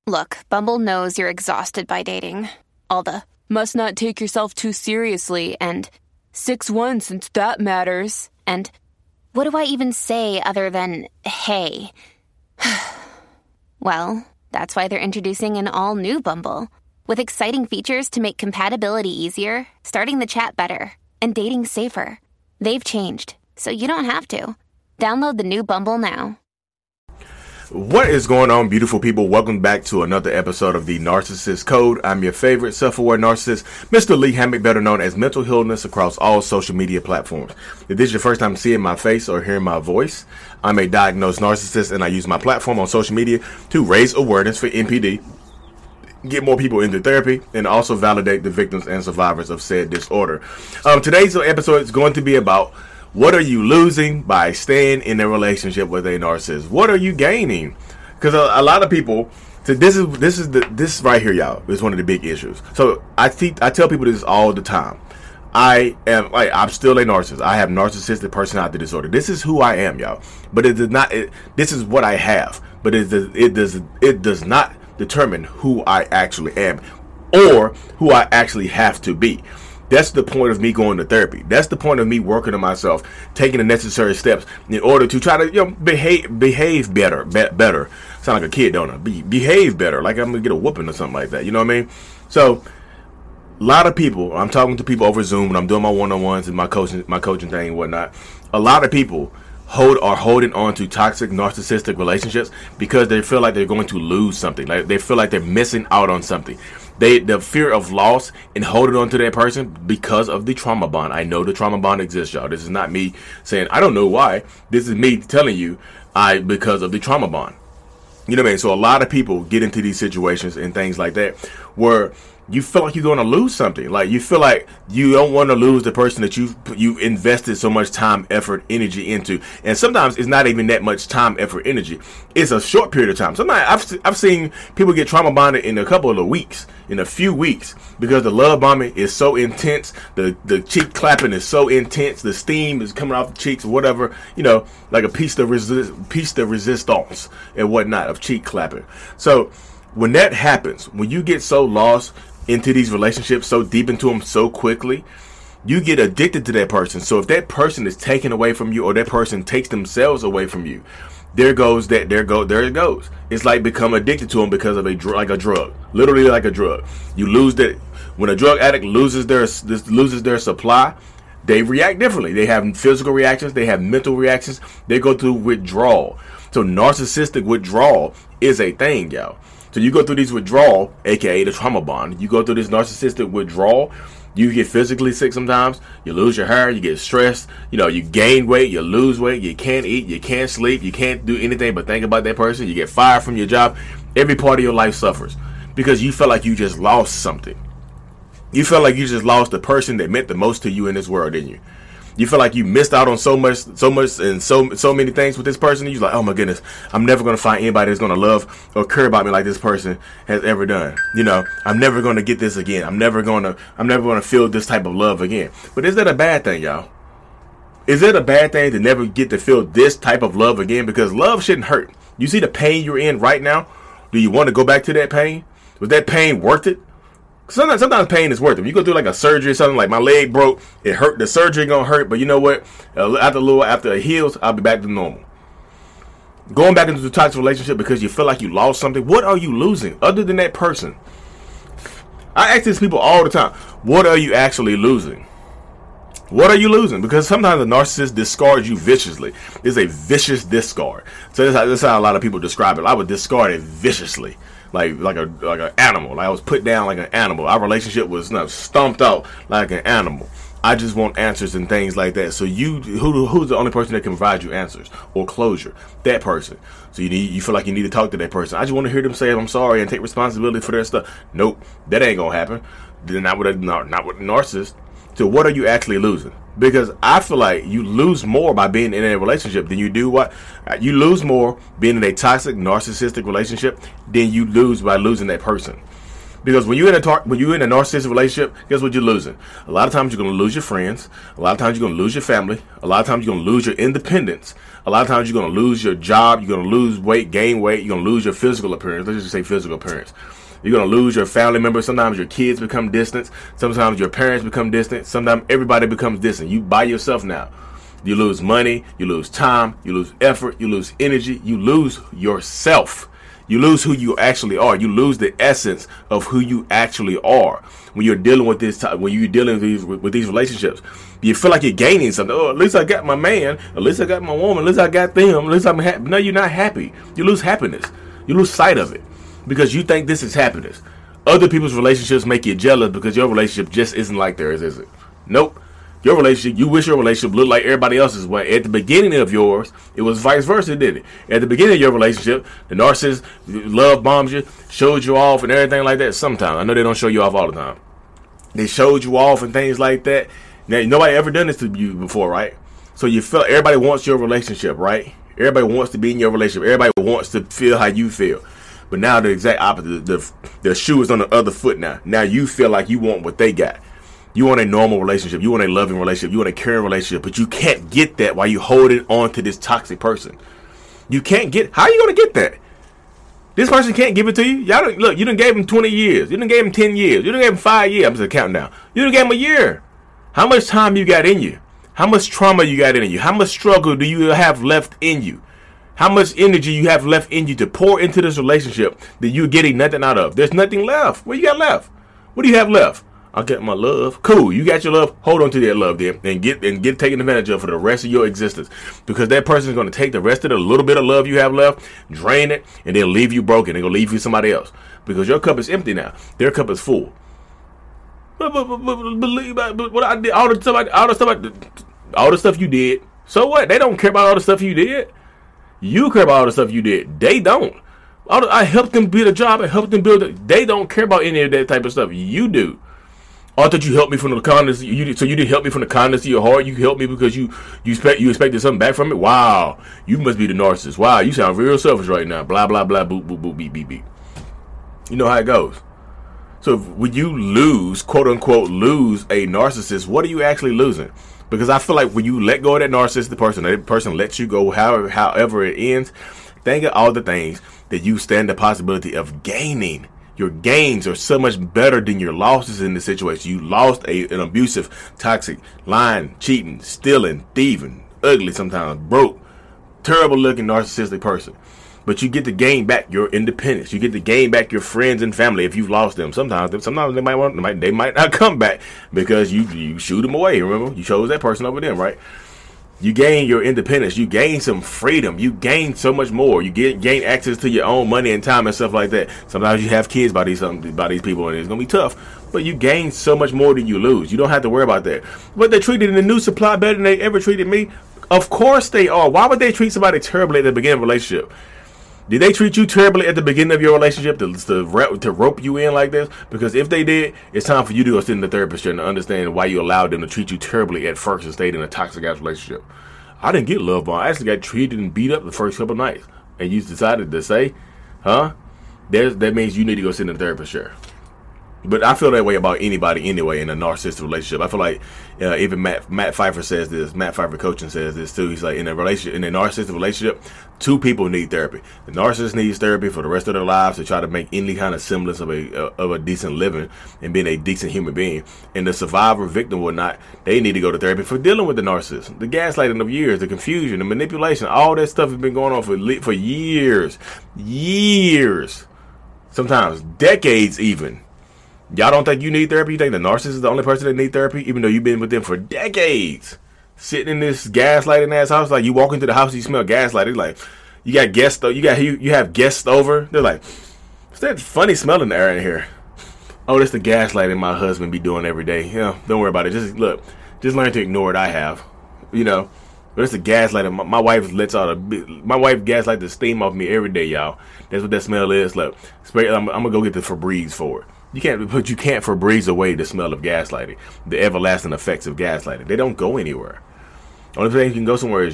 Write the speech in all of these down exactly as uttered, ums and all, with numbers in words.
Look, Bumble knows you're exhausted by dating. All the must not take yourself too seriously and six one since that matters. And what do I even say other than hey? Well, that's why they're introducing an all-new Bumble with exciting features to make compatibility easier, starting the chat better, and dating safer. They've changed, so you don't have to. Download the new Bumble now. What is going on, beautiful people? Welcome back to another episode of the Narcissist Code. I'm your favorite self-aware narcissist, Mister Lee Hammock, better known as Mental Healness, across all social media platforms. If this is your first time seeing my face or hearing my voice, I'm a diagnosed narcissist, and I use my platform on social media to raise awareness for N P D, get more people into therapy, and also validate the victims and survivors of said disorder. Um, today's episode is going to be about what are you losing by staying in a relationship with a narcissist? What are you gaining? Because a, a lot of people, so this is this is the this right here, y'all, is one of the big issues. So I te- I tell people this all the time. I am like I'm still a narcissist. I have narcissistic personality disorder. This is who I am, y'all. But it does not. It, this is what I have. But it does it does it does not determine who I actually am or who I actually have to be. That's the point of me going to therapy. That's the point of me working on myself, taking the necessary steps in order to try to, you know, behave behave better, be, better. Sound like a kid, don't I? Be, behave better, like I'm gonna get a whooping or something like that. You know what I mean? So, a lot of people. I'm talking to people over Zoom when I'm doing my one-on-ones and my coaching, my coaching thing and whatnot. A lot of people hold are holding on to toxic narcissistic relationships because they feel like they're going to lose something. Like they feel like they're missing out on something. They the fear of loss and holding on to that person because of the trauma bond. I know the trauma bond exists, y'all. This is not me saying I don't know why. This is me telling you I because of the trauma bond. You know what I mean? So a lot of people get into these situations and things like that where you feel like you're going to lose something. Like you feel like you don't want to lose the person that you you invested so much time, effort, energy into. And sometimes it's not even that much time, effort, energy. It's a short period of time. Sometimes I've I've seen people get trauma bonded in a couple of weeks, in a few weeks, because the love bombing is so intense. The the cheek clapping is so intense. The steam is coming off the cheeks, whatever. You know, like a piece de resist, piece de resistance and whatnot of cheek clapping. So when that happens, when you get so lost into these relationships, so deep into them so quickly, you get addicted to that person. So if that person is taken away from you, or that person takes themselves away from you, there goes that there go there it goes. It's like become addicted to them because of a dr- like a drug, literally like a drug. You lose that when a drug addict loses their this loses their supply. They react differently. They have physical reactions. They have mental reactions. They go through withdrawal. So narcissistic withdrawal is a thing, y'all. So you go through these withdrawal, aka the trauma bond. You go through this narcissistic withdrawal. You get physically sick sometimes. You lose your hair. You get stressed. You know, you gain weight. You lose weight. You can't eat. You can't sleep. You can't do anything but think about that person. You get fired from your job. Every part of your life suffers because you feel like you just lost something. You feel like you just lost the person that meant the most to you in this world, didn't you? You feel like you missed out on so much, so much, and so so many things with this person. You're like, oh my goodness, I'm never gonna find anybody that's gonna love or care about me like this person has ever done. You know, I'm never gonna get this again. I'm never gonna, I'm never gonna feel this type of love again. But is that a bad thing, y'all? Is it a bad thing to never get to feel this type of love again? Because love shouldn't hurt. You see the pain you're in right now. Do you want to go back to that pain? Was that pain worth it? Sometimes, sometimes pain is worth it. When you go through like a surgery or something, like my leg broke, it hurt. The surgery gonna hurt, but you know what? Uh, after a little, after it heals, I'll be back to normal. Going back into a toxic relationship because you feel like you lost something. What are you losing other than that person? I ask these people all the time. What are you actually losing? What are you losing? Because sometimes a narcissist discards you viciously. It's a vicious discard. So that's how, that's how a lot of people describe it. I would discard it viciously. Like like a like an animal. Like I was put down like an animal. Our relationship was not stomped out like an animal. I just want answers and things like that. So you who who's the only person that can provide you answers or closure? That person. So you need you feel like you need to talk to that person. I just want to hear them say I'm sorry and take responsibility for their stuff. Nope, that ain't gonna happen. Then not with a not, not with a narcissist. So what are you actually losing? Because I feel like you lose more by being in a relationship than you do what you lose more being in a toxic narcissistic relationship than you lose by losing that person. Because when you're in a tar- when you're in a narcissistic relationship, guess what you're losing? A lot of times you're going to lose your friends. A lot of times you're going to lose your family. A lot of times you're going to lose your independence. A lot of times you're going to lose your job. You're going to lose weight, gain weight. You're going to lose your physical appearance. Let's just say physical appearance. You're going to lose your family members. Sometimes your kids become distant. Sometimes your parents become distant. Sometimes everybody becomes distant. You by yourself now. You lose money. You lose time. You lose effort. You lose energy. You lose yourself. You lose who you actually are. You lose the essence of who you actually are when you're dealing with this. When you're dealing with these, with these relationships, you feel like you're gaining something. Oh, at least I got my man. At least I got my woman. At least I got them. At least I'm happy. No, you're not happy. You lose happiness. You lose sight of it because you think this is happiness. Other people's relationships make you jealous because your relationship just isn't like theirs, is it? Nope. Your relationship, you wish your relationship looked like everybody else's. Well, at the beginning of yours, it was vice versa, didn't it? At the beginning of your relationship, the narcissist love bombs you, showed you off and everything like that. Sometimes. I know they don't show you off all the time. They showed you off and things like that. Now, nobody ever done this to you before, right? So you felt everybody wants your relationship, right? Everybody wants to be in your relationship. Everybody wants to feel how you feel. But now the exact opposite. The, the shoe is on the other foot now. Now you feel like you want what they got. You want a normal relationship. You want a loving relationship. You want a caring relationship. But you can't get that while you holding on to this toxic person. You can't get. How are you going to get that? This person can't give it to you. Y'all don't, look, you done gave him twenty years. You done gave him ten years. You done gave him five years. I'm just counting down. You done gave him a year. How much time you got in you? How much trauma you got in you? How much struggle do you have left in you? How much energy you have left in you to pour into this relationship that you're getting nothing out of? There's nothing left. What you got left? What do you have left? I got my love. Cool. You got your love. Hold on to that love then and get and get taken advantage of for the rest of your existence. Because that person is going to take the rest of the little bit of love you have left, drain it, and they'll leave you broken. They're going to leave you somebody else. Because your cup is empty now. Their cup is full. But, but, but, but, believe but what I did, all the stuff, I, all the stuff, I, all the stuff you did. So what? They don't care about all the stuff you did. You care about all the stuff you did. They don't. All the, I helped them build a job. I helped them build it. They don't care about any of that type of stuff. You do. I thought you helped me from the kindness. You did, so you didn't help me from the kindness of your heart. You helped me because you you expect you expected something back from it. Wow, you must be the narcissist. Wow, you sound real selfish right now. Blah blah blah. Boop boop boop beep beep beep. You know how it goes. So when you lose, quote unquote, lose a narcissist, what are you actually losing? Because I feel like when you let go of that narcissistic person, that person lets you go, however however it ends. Think of all the things that you stand the possibility of gaining. Your gains are so much better than your losses in this situation. You lost a, an abusive, toxic, lying, cheating, stealing, thieving, ugly sometimes, broke, terrible looking narcissistic person. But you get to gain back your independence. You get to gain back your friends and family if you've lost them. Sometimes, sometimes they might want, they might, they might not come back because you you shoot them away. Remember, you chose that person over them, right? You gain your independence. You gain some freedom. You gain so much more. You get gain access to your own money and time and stuff like that. Sometimes you have kids by these by these people, and it's gonna be tough. But you gain so much more than you lose. You don't have to worry about that. But they treated the new supply better than they ever treated me. Of course they are. Why would they treat somebody terribly at the beginning of a relationship? Did they treat you terribly at the beginning of your relationship to, to, to rope you in like this? Because if they did, it's time for you to go sit in the therapist chair and understand why you allowed them to treat you terribly at first and stayed in a toxic ass relationship. I didn't get love bomb. I actually got treated and beat up the first couple nights. And you decided to say, huh? There's, that means you need to go sit in the therapist chair. But I feel that way about anybody anyway in a narcissistic relationship. I feel like uh, even Matt Matt Pfeiffer says this. Matt Pfeiffer coaching says this too. He's like, in a relationship, in a narcissistic relationship, two people need therapy. The narcissist needs therapy for the rest of their lives to try to make any kind of semblance of a uh, of a decent living and being a decent human being. And the survivor, victim, or not, they need to go to therapy for dealing with the narcissist, the gaslighting of years, the confusion, the manipulation. All that stuff has been going on for for years, years, sometimes decades even. Y'all don't think you need therapy? You think the narcissist is the only person that need therapy, even though you've been with them for decades, sitting in this gaslighting ass house? Like, you walk into the house, you smell gaslighting. Like, you got guests, you got you, you have guests over. They're like, "What's that funny smell in the air in here?" Oh, that's the gaslighting my husband be doing every day. You know, don't worry about it. Just look, just learn to ignore it. I have, you know, but it's the gaslighting. My, my wife lets all the my wife gaslight the steam off me every day, y'all. That's what that smell is. Look, I'm, I'm gonna go get the Febreze for it. You can't, but you can't Febreze away the smell of gaslighting, the everlasting effects of gaslighting. They don't go anywhere. Only thing you can go somewhere is you.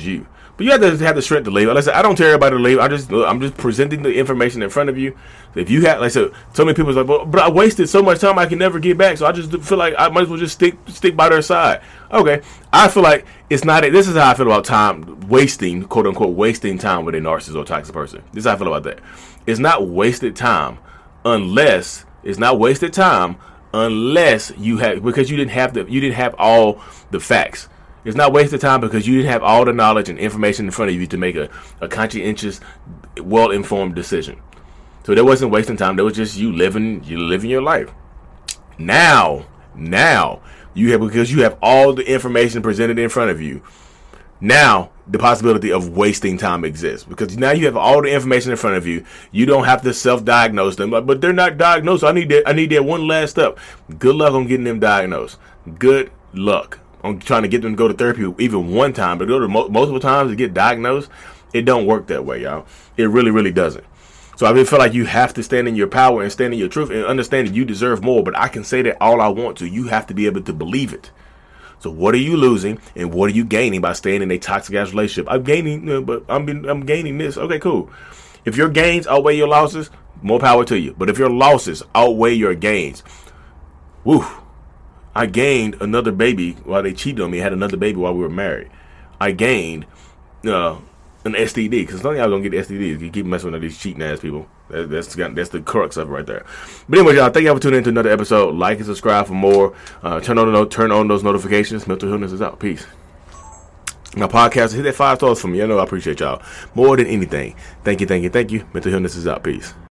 But you have to have the strength to leave. Like I said, I don't tell everybody to leave. I just I'm just presenting the information in front of you. If you have, like I said, so many people's like, well, but I wasted so much time I can never get back. So I just feel like I might as well just stick stick by their side. Okay, I feel like it's not. This is how I feel about time wasting, quote unquote, wasting time with a narcissist or toxic person. This is how I feel about that. It's not wasted time unless it's not wasted time unless you have because you didn't have the you didn't have all the facts. It's not wasted time because you didn't have all the knowledge and information in front of you to make a, a conscientious, well-informed decision. So that wasn't wasting time. That was just you living you living your life. Now, now you have because you have all the information presented in front of you. Now the possibility of wasting time exists because now you have all the information in front of you. You don't have to self-diagnose them, but they're not diagnosed. I need that. I need that one last step. Good luck on getting them diagnosed. Good luck. I'm trying to get them to go to therapy even one time, but go to mo- multiple times to get diagnosed. It don't work that way, y'all. It really, really doesn't. So I really feel like you have to stand in your power and stand in your truth and understand that you deserve more. But I can say that all I want to. You have to be able to believe it. So what are you losing and what are you gaining by staying in a toxic ass relationship? I'm gaining, you know, but I'm been, I'm gaining this. Okay, cool. If your gains outweigh your losses, more power to you. But if your losses outweigh your gains, woo. I gained another baby while they cheated on me. I had another baby while we were married. I gained uh, an S T D because none of y'all gonna get S T Ds. You keep messing with these cheating ass people. That, that's that's the crux of it right there. But anyway, y'all, thank y'all for tuning in to another episode. Like and subscribe for more. Uh, turn on the turn on those notifications. Mental Healness is out. Peace. My podcast, hit that five stars for me. I know I appreciate y'all more than anything. Thank you, thank you, thank you. Mental Healness is out. Peace.